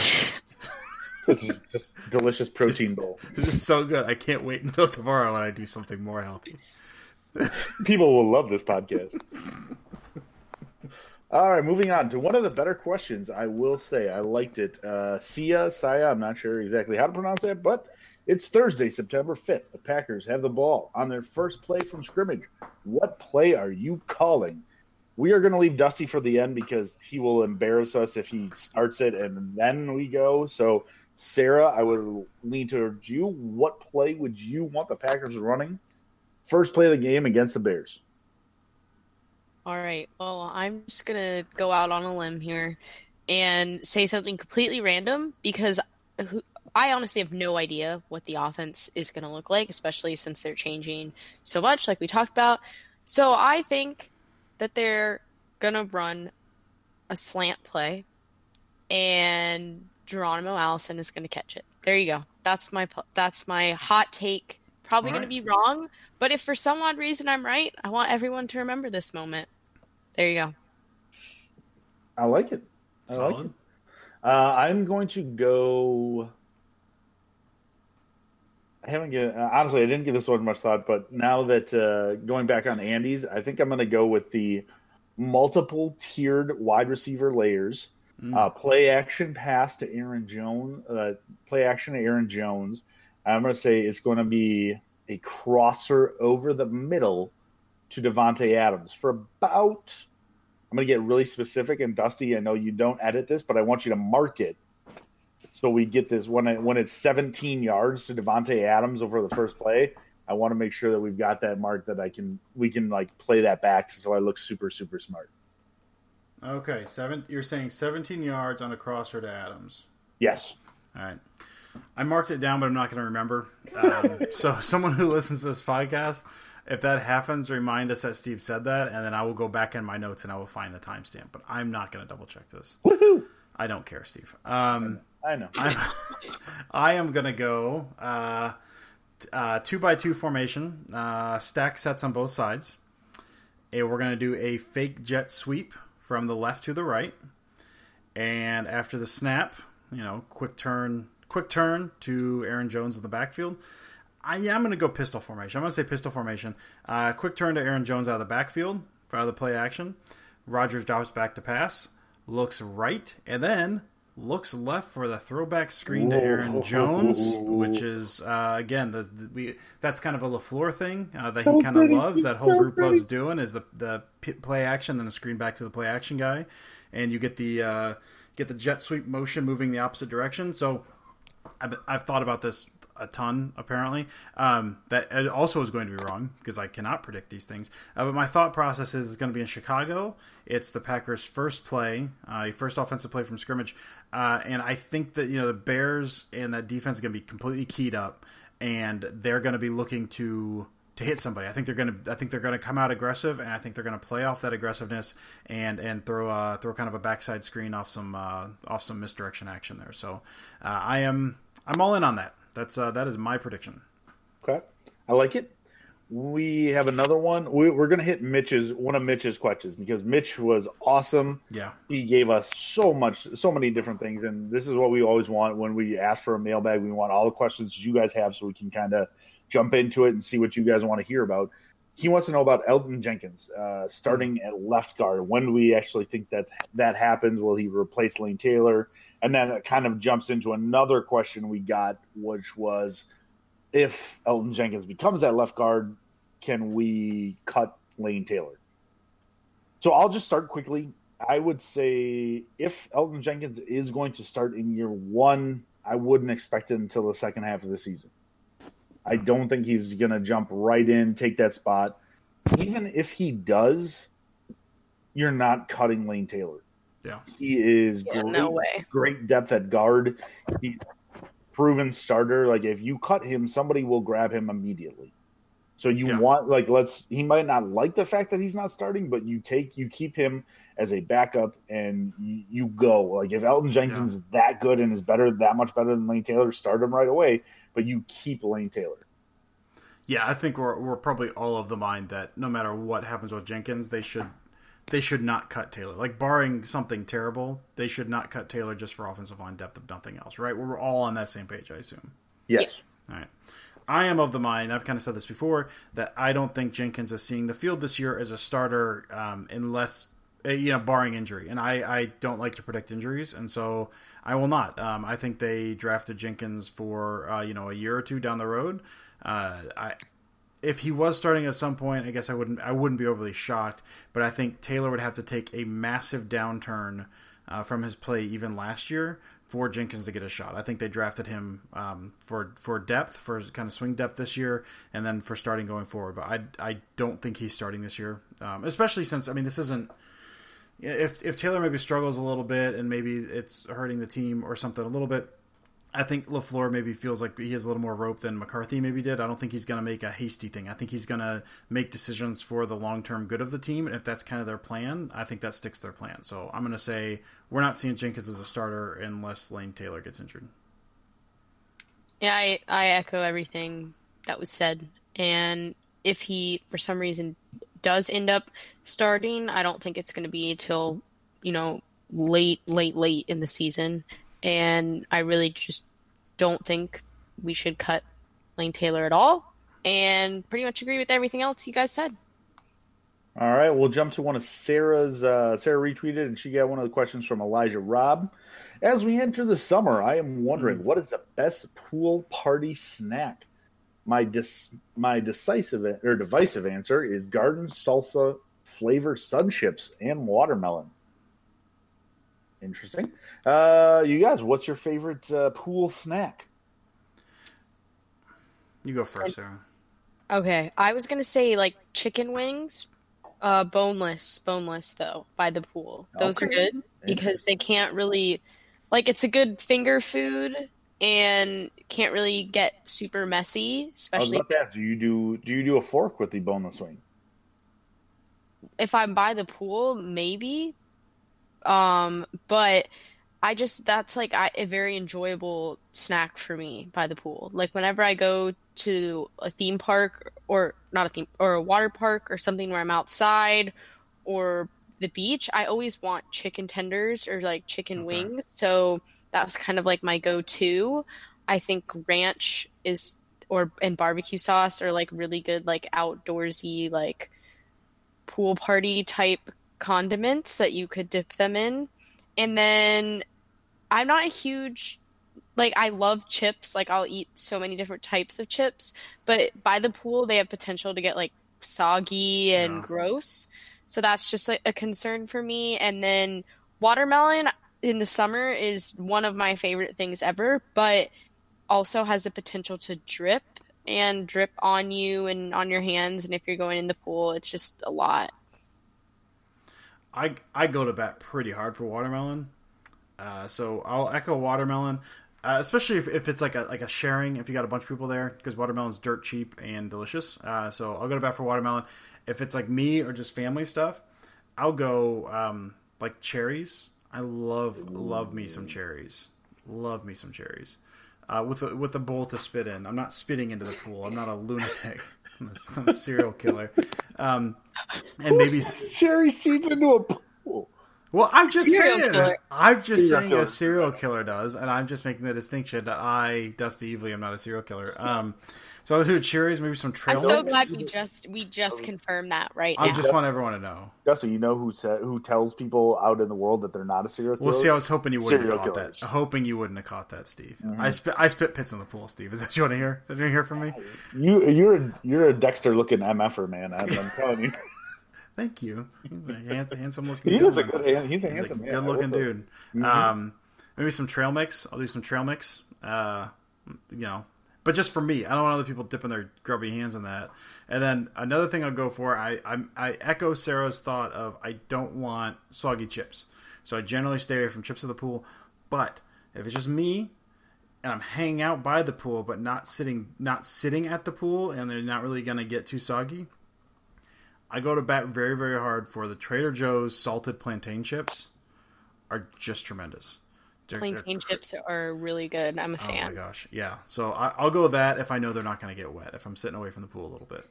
Speaker 2: Just delicious protein bowl.
Speaker 4: This is so good. I can't wait until tomorrow when I do something more healthy.
Speaker 2: People will love this podcast. All right, moving on to one of the better questions. I will say I liked it. Saya, I'm not sure exactly how to pronounce that, but it's Thursday, September 5th. The Packers have the ball on their first play from scrimmage. What play are you calling? We are going to leave Dusty for the end because he will embarrass us if he starts it and then we go. So, Sarah, I would lean towards you. What play would you want the Packers running? First play of the game against the Bears.
Speaker 3: All right. Well, I'm just going to go out on a limb here and say something completely random because I honestly have no idea what the offense is going to look like, especially since they're changing so much, like we talked about. So I think that they're going to run a slant play and Geronimo Allison is going to catch it. There you go. That's my hot take. Probably going to be wrong, but if for some odd reason I'm right, I want everyone to remember this moment. There you go.
Speaker 2: I like it. I'm going to go. Honestly, I didn't give this one much thought, but now that going back on Andy's, I think I'm going to go with the multiple tiered wide receiver layers. Play action pass to Aaron Jones. Play action to Aaron Jones. I'm going to say it's going to be a crosser over the middle to Davante Adams for about. I'm going to get really specific, and Dusty, I know you don't edit this, but I want you to mark it so we get this when it's 17 yards to Davante Adams over the first play. I want to make sure that we've got that mark that we can like play that back so I look super super smart.
Speaker 4: Okay, you're saying 17 yards on a crosser to Adams.
Speaker 2: Yes.
Speaker 4: All right. I marked it down, but I'm not going to remember. So someone who listens to this podcast, if that happens, remind us that Steve said that, and then I will go back in my notes and I will find the timestamp. But I'm not going to double check this.
Speaker 2: Woohoo!
Speaker 4: I don't care, Steve.
Speaker 2: I know.
Speaker 4: I am going to go 2x2 formation, stack sets on both sides. And we're going to do a fake jet sweep from the left to the right. And after the snap, quick turn to Aaron Jones in the backfield. I'm going to go pistol formation. I'm going to say pistol formation. Quick turn to Aaron Jones out of the backfield out of the play action. Rodgers drops back to pass, looks right, and then looks left for the throwback screen to Aaron Jones, which is, again, that's kind of a LaFleur thing that he kind of loves, that whole group loves doing, is the play action, then the screen back to the play action guy, and you get the jet sweep motion moving the opposite direction. So I've thought about this a ton, apparently. That also is going to be wrong because I cannot predict these things. But my thought process is it's going to be in Chicago. It's the Packers' first play, first offensive play from scrimmage. And I think that the Bears and that defense is going to be completely keyed up, and they're going to be looking to hit somebody. I think they're going to come out aggressive, and I think they're going to play off that aggressiveness and throw kind of a backside screen off some misdirection action there. So I'm all in on that. That is my prediction.
Speaker 2: Okay, I like it. We have another one. We're going to hit one of Mitch's questions because Mitch was awesome.
Speaker 4: Yeah,
Speaker 2: he gave us so many different things, and this is what we always want when we ask for a mailbag. We want all the questions you guys have so we can kind of jump into it and see what you guys want to hear about. He wants to know about Elgton Jenkins starting at left guard. When do we actually think that happens? Will he replace Lane Taylor? And then it kind of jumps into another question we got, which was, if Elgton Jenkins becomes that left guard, can we cut Lane Taylor? So I'll just start quickly. I would say if Elgton Jenkins is going to start in year one, I wouldn't expect it until the second half of the season. I don't think he's going to jump right in, take that spot. Even if he does, you're not cutting Lane Taylor.
Speaker 4: Yeah.
Speaker 2: He is great depth at guard. He's proven starter. Like, if you cut him, somebody will grab him immediately. So he might not like the fact that he's not starting, but you keep him as a backup and you go. Like, if Elgton Jenkins is that good and is that much better than Lane Taylor, start him right away, but you keep Lane Taylor.
Speaker 4: Yeah, I think we're probably all of the mind that no matter what happens with Jenkins, they should not cut Taylor. Like, barring something terrible, they should not cut Taylor just for offensive line depth, if nothing else, right? We're all on that same page, I assume.
Speaker 2: Yes.
Speaker 4: All right. I am of the mind, I've kind of said this before, that I don't think Jenkins is seeing the field this year as a starter unless barring injury. And I don't like to predict injuries, and so I will not. I think they drafted Jenkins for a year or two down the road. If he was starting at some point, I guess I wouldn't be overly shocked. But I think Taylor would have to take a massive downturn from his play even last year for Jenkins to get a shot. I think they drafted him for depth, for kind of swing depth this year, and then for starting going forward. But I don't think he's starting this year, especially since, this isn't... If Taylor maybe struggles a little bit and maybe it's hurting the team or something a little bit, I think LaFleur maybe feels like he has a little more rope than McCarthy maybe did. I don't think he's going to make a hasty thing. I think he's going to make decisions for the long-term good of the team. And if that's kind of their plan, I think that sticks to their plan. So I'm going to say we're not seeing Jenkins as a starter unless Lane Taylor gets injured.
Speaker 3: Yeah, I echo everything that was said. And if he, for some reason, does end up starting, I don't think it's going to be till, late in the season. And I really just don't think we should cut Lane Taylor at all. And pretty much agree with everything else you guys said.
Speaker 2: All right, we'll jump to one of Sarah's. Sarah retweeted, and she got one of the questions from Elijah Robb. As we enter the summer, I am wondering, what is the best pool party snack? My divisive answer is garden salsa flavor sun chips and watermelon. Interesting. You guys, what's your favorite pool snack?
Speaker 4: You go first, Sarah.
Speaker 3: Okay, I was going to say chicken wings, boneless though, by the pool. Those are good because they can't really, it's a good finger food and can't really get super messy, especially.
Speaker 2: I was about to ask, do you do a fork with the boneless wing?
Speaker 3: If I'm by the pool, maybe. But that's a very enjoyable snack for me by the pool. Whenever I go to a theme park or a water park or something where I'm outside or the beach, I always want chicken tenders or chicken wings. So that's kind of my go-to. I think ranch and barbecue sauce are really good, outdoorsy, pool party type condiments that you could dip them in. And then I'm not a huge I love chips, I'll eat so many different types of chips, but by the pool they have potential to get soggy and gross, so that's just a concern for me. And then watermelon in the summer is one of my favorite things ever, but also has the potential to drip on you and on your hands, and if you're going in the pool, it's just a lot.
Speaker 4: I go to bat pretty hard for watermelon, so I'll echo watermelon, especially if it's like a sharing. If you got a bunch of people there, because watermelon's dirt cheap and delicious. So I'll go to bat for watermelon. If it's me or just family stuff, I'll go cherries. I love me some cherries. Love me some cherries. With a bowl to spit in. I'm not spitting into the pool. I'm not a lunatic. I'm a serial killer. And maybe
Speaker 2: cherry seeds into a pool.
Speaker 4: Well, I'm just saying.
Speaker 3: Killer.
Speaker 4: I'm just saying a serial killer does, and I'm just making the distinction that I, Dusty Evely, am not a serial killer. So I'll do cherries, maybe some trail
Speaker 3: I'm so
Speaker 4: mix.
Speaker 3: glad we just confirmed that right now.
Speaker 4: I just want everyone to know.
Speaker 2: Dusty, you know who tells people out in the world that they're not a serial killer?
Speaker 4: Well, see, I was hoping you wouldn't
Speaker 2: Serial
Speaker 4: have caught
Speaker 2: killers.
Speaker 4: that. Hoping you wouldn't have caught that, Steve. Mm-hmm. I spit pits in the pool, Steve. Is that what you want to hear? Is that what you want to hear from me?
Speaker 2: You're a Dexter-looking MFer, man. I'm telling you.
Speaker 4: Thank you. He's a handsome looking.
Speaker 2: He's a handsome man.
Speaker 4: Good looking dude.
Speaker 2: Mm-hmm.
Speaker 4: Maybe some trail mix. I'll do some trail mix. But just for me, I don't want other people dipping their grubby hands in that. And then another thing I'll go for, I echo Sarah's thought of I don't want soggy chips. So I generally stay away from chips at the pool. But if it's just me and I'm hanging out by the pool but not sitting at the pool and they're not really going to get too soggy, I go to bat very, very hard for the Trader Joe's salted plantain chips. Are just tremendous.
Speaker 3: Plantain chips are really good. I'm a fan.
Speaker 4: Oh my gosh, yeah. So I'll go with that if I know they're not going to get wet, if I'm sitting away from the pool a little bit.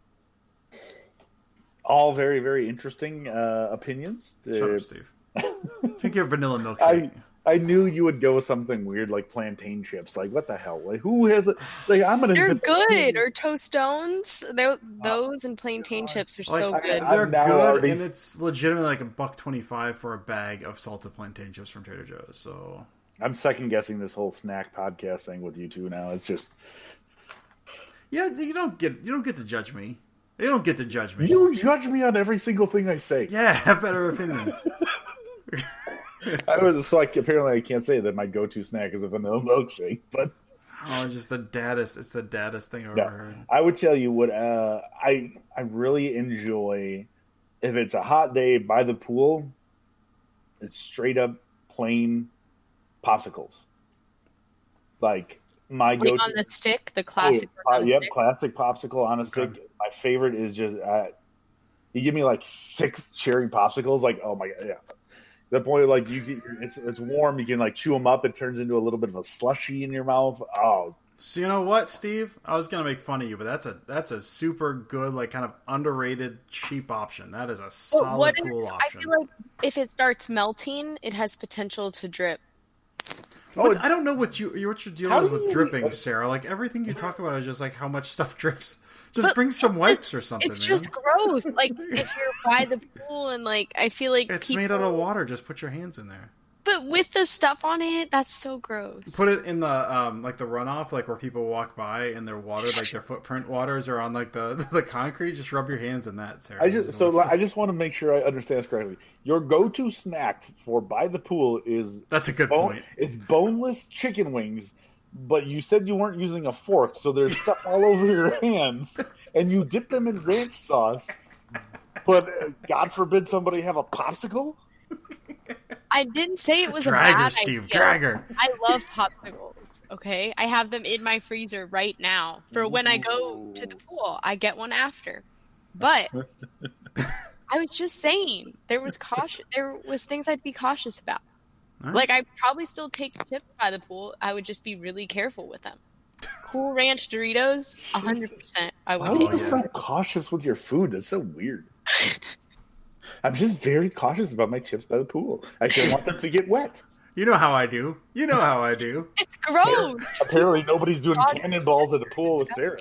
Speaker 2: All very, very interesting opinions.
Speaker 4: Shut up, Steve. Drink your vanilla milkshake.
Speaker 2: I knew you would go with something weird like plantain chips. Like, what the hell? Like, who has it? Like, I'm gonna.
Speaker 3: They're good. Or Tostones. Those and plantain chips are so good.
Speaker 4: They're good, and it's legitimately like $1.25 for a bag of salted plantain chips from Trader Joe's. So
Speaker 2: I'm second guessing this whole snack podcast thing with you two now. It's just,
Speaker 4: yeah, you don't get to judge me. You don't get to judge me.
Speaker 2: You judge me on every single thing I say.
Speaker 4: Yeah, have better opinions.
Speaker 2: Apparently I can't say that my go-to snack is a vanilla milkshake, but
Speaker 4: just the daddest. It's the daddest thing I've ever heard.
Speaker 2: I would tell you what I really enjoy if it's a hot day by the pool. It's straight up plain popsicles. Like my go-to
Speaker 3: on the stick, the classic.
Speaker 2: Stick. Classic popsicle on a stick. My favorite is just you give me like 6 cherry popsicles. Like, oh my god, yeah. The point of like it's warm, you can like chew them up. It turns into a little bit of a slushy in your mouth. Oh,
Speaker 4: so you know what, Steve? I was gonna make fun of you, but that's a super good, like kind of underrated, cheap option. That is a solid, cool option.
Speaker 3: I feel like if it starts melting, it has potential to drip.
Speaker 4: I don't know what you're dealing with dripping, Sarah. Like everything you talk about is just like how much stuff drips. Just bring some wipes or something.
Speaker 3: It's just gross. Like if you're by the pool and like I feel like
Speaker 4: it's made out of water. Just put your hands in there.
Speaker 3: But with the stuff on it, that's so gross.
Speaker 4: Put it in the like the runoff, like where people walk by and their water, like their footprint waters are on like the concrete. Just rub your hands in that, Sarah.
Speaker 2: I just want to make sure I understand this correctly. Your go-to snack for by the pool is
Speaker 4: that's a good point.
Speaker 2: It's boneless chicken wings. But you said you weren't using a fork, so there's stuff all over your hands, and you dip them in ranch sauce. But God forbid somebody have a popsicle?
Speaker 3: I didn't say it was a bad
Speaker 4: Steve,
Speaker 3: idea.
Speaker 4: Drag her.
Speaker 3: I love popsicles, okay? I have them in my freezer right now. For when I go to the pool, I get one after. But I was just saying, there was things I'd be cautious about. Right. Like, I'd probably still take chips by the pool. I would just be really careful with them. Cool Ranch Doritos, 100% I would take.
Speaker 2: Why are you so cautious with your food? That's so weird. I'm just very cautious about my chips by the pool. I don't want them to get wet.
Speaker 4: You know how I do.
Speaker 3: It's gross.
Speaker 2: Apparently nobody's doing cannonballs at the pool with Sarah.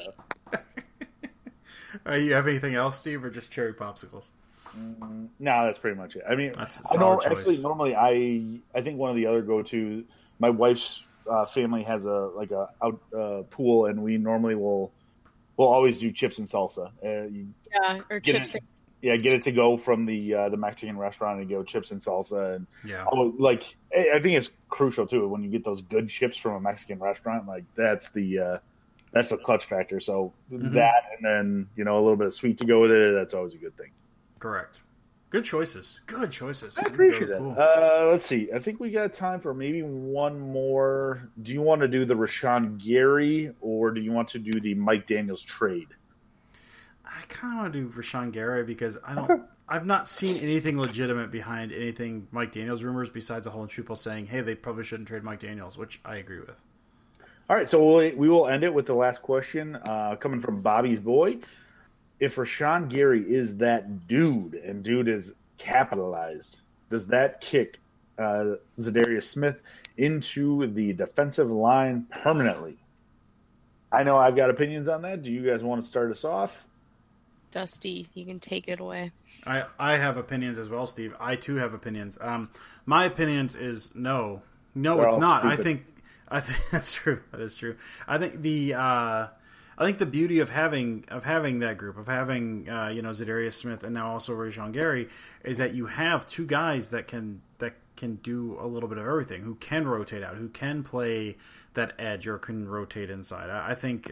Speaker 4: You have anything else, Steve, or just cherry popsicles?
Speaker 2: No, that's pretty much it. I mean,
Speaker 4: that's a solid choice.
Speaker 2: Actually, normally I think one of the other go-to. My wife's family has a pool, and we normally we'll always do chips and salsa.
Speaker 3: Or chips.
Speaker 2: Get it to go from the Mexican restaurant and go chips and salsa, and I think it's crucial too when you get those good chips from a Mexican restaurant. Like that's the clutch factor. So that, and then a little bit of sweet to go with it. That's always a good thing.
Speaker 4: Correct. Good choices.
Speaker 2: I appreciate that. Cool. Let's see. I think we got time for maybe one more. Do you want to do the Rashawn Gary, or do you want to do the Mike Daniels trade?
Speaker 4: I kind of want to do Rashawn Gary because I've not seen anything legitimate behind anything Mike Daniels rumors besides a whole bunch of people saying, hey, they probably shouldn't trade Mike Daniels, which I agree with.
Speaker 2: All right, so we will end it with the last question coming from Bobby's Boy. If Rashawn Gary is that dude, and dude is capitalized, does that kick Zadarius Smith into the defensive line permanently? I know I've got opinions on that. Do you guys want to start us off?
Speaker 3: Dusty, you can take it away.
Speaker 4: I have opinions as well, Steve. I too have opinions. My opinions is no, it's not. Stupid. I think that's true. That is true. I think the beauty of having that group, of having Zadarius Smith and now also Rashawn Gary, is that you have two guys that can do a little bit of everything, who can rotate out, who can play that edge or can rotate inside. I think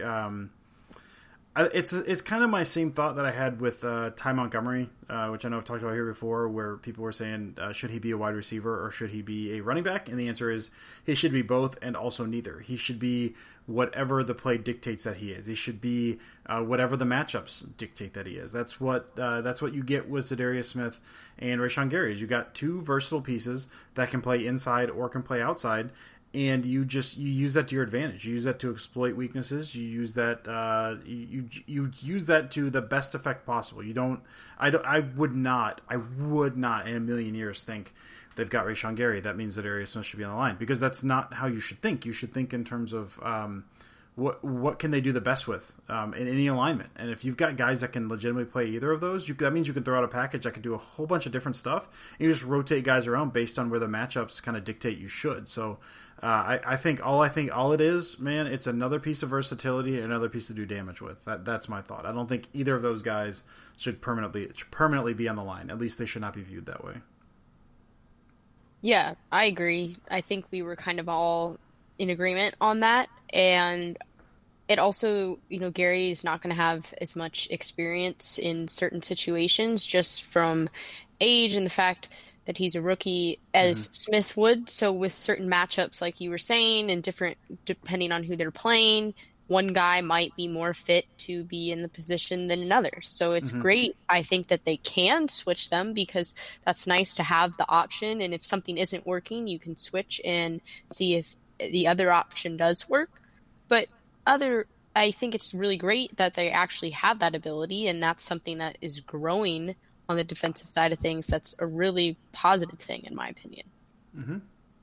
Speaker 4: it's kind of my same thought that I had with Ty Montgomery, which I know I've talked about here before, where people were saying, should he be a wide receiver or should he be a running back? And the answer is he should be both and also neither. He should be whatever the play dictates that he is. He should be whatever the matchups dictate that he is. That's what you get with Zadarius Smith and Rashawn Gary. Is you got two versatile pieces that can play inside or can play outside, and you use that to your advantage. You use that to exploit weaknesses. You use that you use that to the best effect possible. I would not in a million years think they've got Rashawn Gary. That means that Darius Smith should be on the line, because that's not how you should think. You should think in terms of what can they do the best with in any alignment. And if you've got guys that can legitimately play either of those, that means you can throw out a package that can do a whole bunch of different stuff, and you just rotate guys around based on where the matchups kind of dictate you should. So I think all it is, man, it's another piece of versatility and another piece to do damage with. That's my thought. I don't think either of those guys should permanently be on the line. At least they should not be viewed that way.
Speaker 3: Yeah, I agree. I think we were kind of all in agreement on that. And it also, Gary is not going to have as much experience in certain situations just from age and the fact that he's a rookie as Smith would. So with certain matchups, like you were saying, and different, depending on who they're playing, one guy might be more fit to be in the position than another. So it's great. I think that they can switch them, because that's nice to have the option. And if something isn't working, you can switch and see if the other option does work. But I think it's really great that they actually have that ability, and that's something that is growing on the defensive side of things. That's a really positive thing, in my opinion.
Speaker 4: Mm-hmm.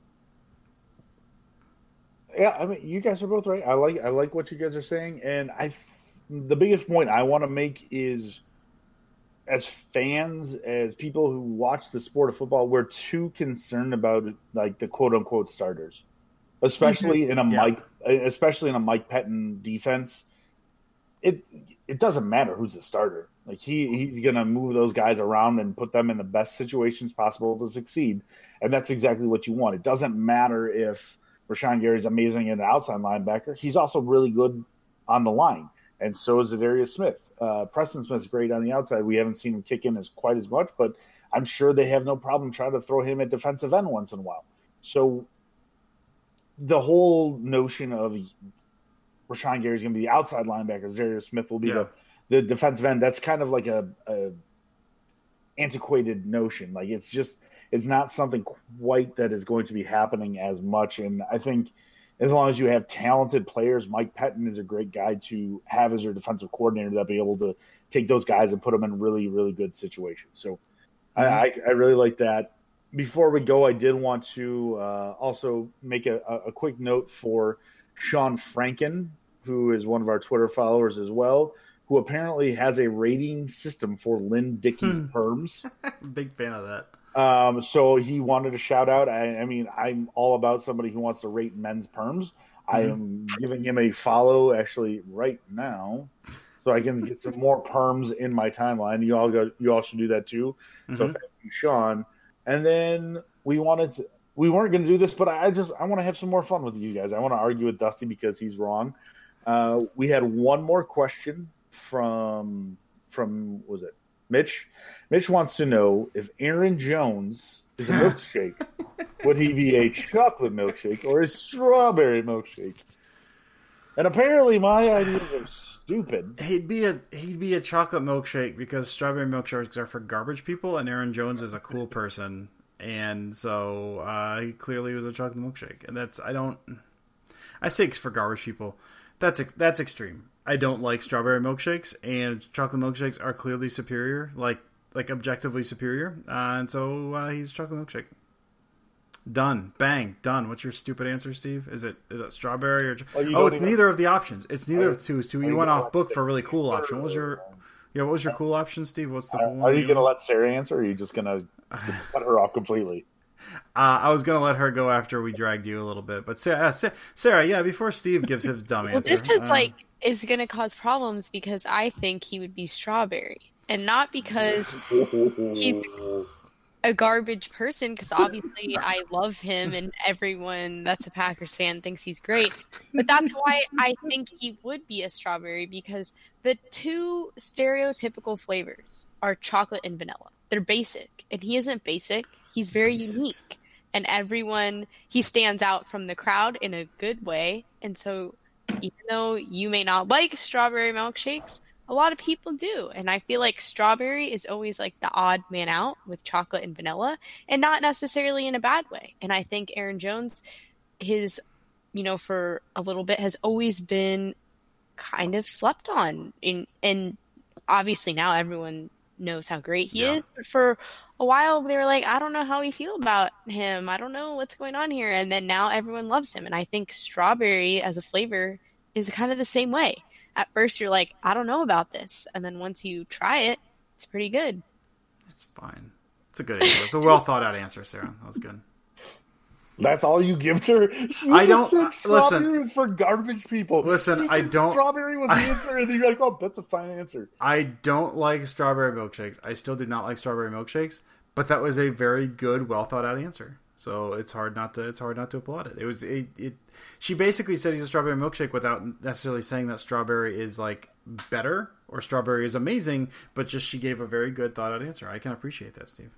Speaker 2: Yeah, I mean, you guys are both right. I like what you guys are saying, and the biggest point I want to make is, as fans, as people who watch the sport of football, we're too concerned about like the quote unquote starters, especially in a Mike Pettin defense. It doesn't matter who's the starter. Like he's gonna move those guys around and put them in the best situations possible to succeed, and that's exactly what you want. It doesn't matter if Rashawn Gary's amazing as an outside linebacker. He's also really good on the line, and so is Darius Smith. Preston Smith's great on the outside. We haven't seen him kick in quite as much, but I'm sure they have no problem trying to throw him at defensive end once in a while. So the whole notion of Rashawn Gary's going to be the outside linebacker, Darius Smith will be the defensive end, that's kind of like a antiquated notion. Like it's not something quite that is going to be happening as much. And I think as long as you have talented players, Mike Pettin is a great guy to have as your defensive coordinator that'll be able to take those guys and put them in really, really good situations. So I really like that. Before we go, I did want to also make a quick note for Sean Franken, who is one of our Twitter followers as well, who apparently has a rating system for Lynn Dickey perms.
Speaker 4: Big fan of that.
Speaker 2: So he wanted a shout out. I mean, I'm all about somebody who wants to rate men's perms. I am giving him a follow actually right now, so I can get some more perms in my timeline. You all should do that too. So thank you, Sean. And then we weren't going to do this, but I want to have some more fun with you guys. I want to argue with Dusty because he's wrong. We had one more question from was it Mitch? Mitch wants to know if Aaron Jones is a milkshake, would he be a chocolate milkshake or a strawberry milkshake? And apparently my ideas are stupid.
Speaker 4: He'd be a chocolate milkshake because strawberry milkshakes are for garbage people, and Aaron Jones is a cool person, and so he clearly was a chocolate milkshake. And I say it's for garbage people. That's extreme. I don't like strawberry milkshakes, and chocolate milkshakes are clearly superior, like objectively superior. And so he's a chocolate milkshake. Done. Bang. Done. What's your stupid answer, Steve? Is it strawberry or? It's neither of the options. It's neither of the two. It's two. You went off book for a really cool option. What was your cool option, Steve? What's the cool one?
Speaker 2: Are you going to let Sarah answer, or are you just going to cut her off completely?
Speaker 4: I was going to let her go after we dragged you a little bit, but Sarah, yeah, before Steve gives his dumb answer.
Speaker 3: Well, this is going to cause problems because I think he would be strawberry, and not because he's a garbage person, because obviously I love him and everyone that's a Packers fan thinks he's great, but that's why I think he would be a strawberry, because the two stereotypical flavors are chocolate and vanilla. They're basic, and he isn't basic. He's very unique, and he stands out from the crowd in a good way. And so even though you may not like strawberry milkshakes, a lot of people do. And I feel like strawberry is always like the odd man out with chocolate and vanilla, and not necessarily in a bad way. And I think Aaron Jones his, for a little bit has always been kind of slept on. And obviously now everyone knows how great he is. But for a while they were like, I don't know how we feel about him. I don't know what's going on here. And then now everyone loves him. And I think strawberry as a flavor is kind of the same way. At first you're like, I don't know about this. And then once you try it, it's pretty good.
Speaker 4: It's fine. It's a good answer. It's a well thought out answer, Sarah. That was good.
Speaker 2: That's all you give to her?
Speaker 4: I don't
Speaker 2: strawberry is for garbage people.
Speaker 4: Listen, I don't.
Speaker 2: Strawberry was the answer, and then you're like, "Oh, that's a fine answer."
Speaker 4: I don't like strawberry milkshakes. I still do not like strawberry milkshakes, but that was a very good, well thought out answer. So it's hard not to applaud it. It was She basically said he's a strawberry milkshake without necessarily saying that strawberry is like better or strawberry is amazing, but just she gave a very good thought out answer. I can appreciate that, Steve.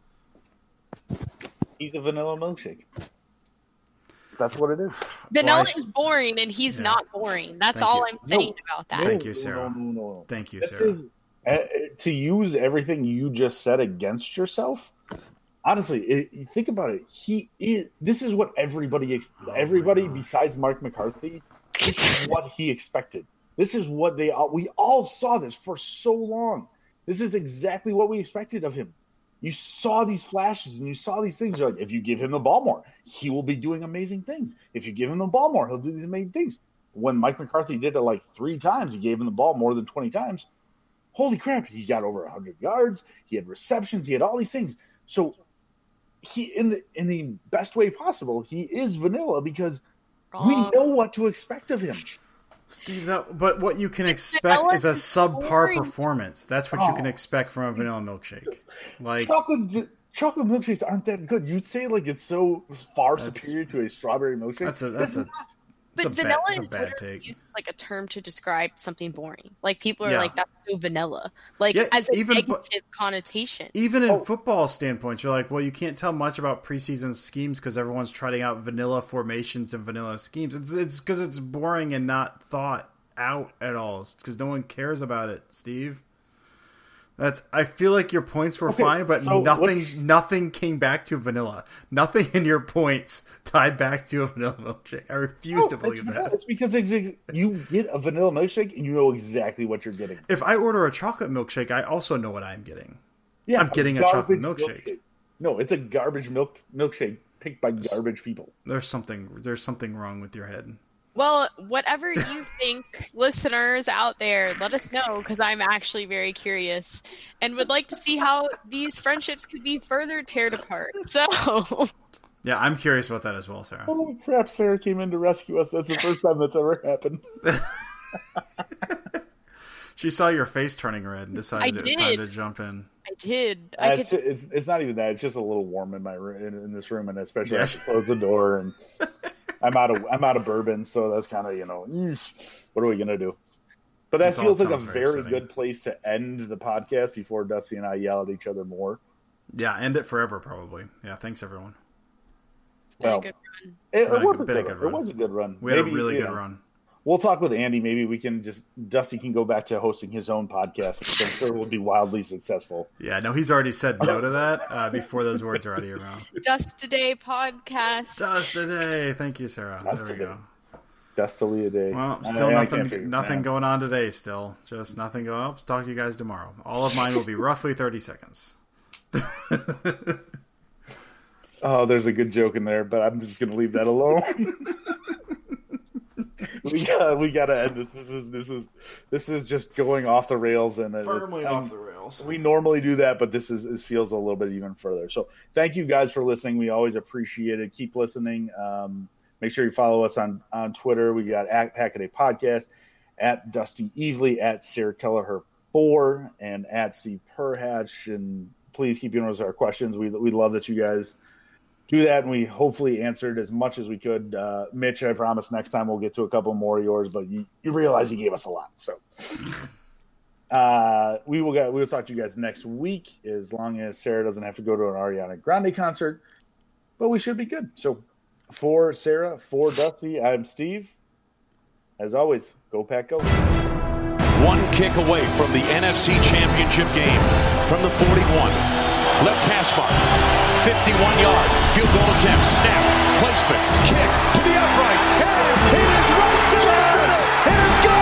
Speaker 2: He's a vanilla milkshake. That's what it is.
Speaker 3: Vanilla is boring, and he's not boring. That's all I'm saying about that.
Speaker 4: Thank you, Sarah. No. Thank you, Sarah.
Speaker 2: To use everything you just said against yourself, honestly, think about it. This is what everybody besides Mark McCarthy, this is what he expected. This is what we all saw this for so long. This is exactly what we expected of him. You saw these flashes and you saw these things. You're like, if you give him the ball more, he will be doing amazing things. If you give him the ball more, he'll do these amazing things. When Mike McCarthy did it like 3 times, he gave him the ball more than 20 times. Holy crap, he got over 100 yards. He had receptions. He had all these things. So he, in the best way possible, he is vanilla because we know what to expect of him.
Speaker 4: Steve, but what you can expect is a subpar performance. That's what you can expect from a vanilla milkshake. Like
Speaker 2: chocolate milkshakes aren't that good. You'd say like it's so far superior to a strawberry milkshake.
Speaker 3: But vanilla is literally used as like a term to describe something boring. Like people are like, that's so vanilla. Like as a negative connotation.
Speaker 4: Even in football standpoint, you're like, well, you can't tell much about preseason schemes because everyone's trying out vanilla formations and vanilla schemes. It's because it's boring and not thought out at all. It's because no one cares about it, Steve. I feel like your points were fine, but nothing came back to vanilla. Nothing in your points tied back to a vanilla milkshake. I refuse to believe that.
Speaker 2: It's because you get a vanilla milkshake and you know exactly what you're getting.
Speaker 4: If I order a chocolate milkshake, I also know what I'm getting. Yeah, I'm getting a chocolate milkshake.
Speaker 2: No, it's a garbage milkshake picked by garbage people.
Speaker 4: There's something wrong with your head.
Speaker 3: Well, whatever you think, listeners out there, let us know because I'm actually very curious and would like to see how these friendships could be further teared apart. So,
Speaker 4: yeah, I'm curious about that as well, Sarah.
Speaker 2: Holy crap, Sarah came in to rescue us. That's the first time that's ever happened.
Speaker 4: She saw your face turning red and decided it was time to jump in.
Speaker 3: I did.
Speaker 2: It's not even that. It's just a little warm in my in this room, and especially I have to close the door and. I'm out of bourbon, so that's kind of, what are we going to do? But that feels like a very good place to end the podcast before Dusty and I yell at each other more.
Speaker 4: Yeah, end it forever, probably. Yeah, thanks, everyone.
Speaker 3: It's been a good run.
Speaker 2: It was a good run.
Speaker 4: We had a really good run.
Speaker 2: We'll talk with Andy. Maybe we can Dusty can go back to hosting his own podcast, which I'm sure will be wildly successful.
Speaker 4: Yeah, no, he's already said no to that before those words are out of your mouth.
Speaker 3: Dust Today podcast.
Speaker 4: Dust Today. Thank you, Sarah.
Speaker 2: Dust
Speaker 4: there we go.
Speaker 2: Dust Today.
Speaker 4: Well, still nothing going on today still. Just nothing going on. I'll talk to you guys tomorrow. All of mine will be roughly 30 seconds.
Speaker 2: Oh, there's a good joke in there, but I'm just going to leave that alone. We gotta end this. This is just going off the rails and
Speaker 4: firmly off the rails.
Speaker 2: We normally do that, but this feels a little bit even further. So thank you guys for listening. We always appreciate it. Keep listening. Make sure you follow us on Twitter. We got at Packaday Podcast, at Dusty Evely, at Sarah Kelleher 4, and at Steve Perhatch. And please keep giving us our questions. We love that you guys do that, and we hopefully answered as much as we could. Mitch, I promise next time we'll get to a couple more of yours, but you realize you gave us a lot. So we'll talk to you guys next week, as long as Sarah doesn't have to go to an Ariana Grande concert, but we should be good. So for Sarah, for Dusty, I'm Steve. As always, go Pack, go.
Speaker 5: One kick away from the NFC Championship game from the 41. Left hash mark. 51-yard field goal attempt. Snap, placement, kick to the upright, and it is right there! It is good!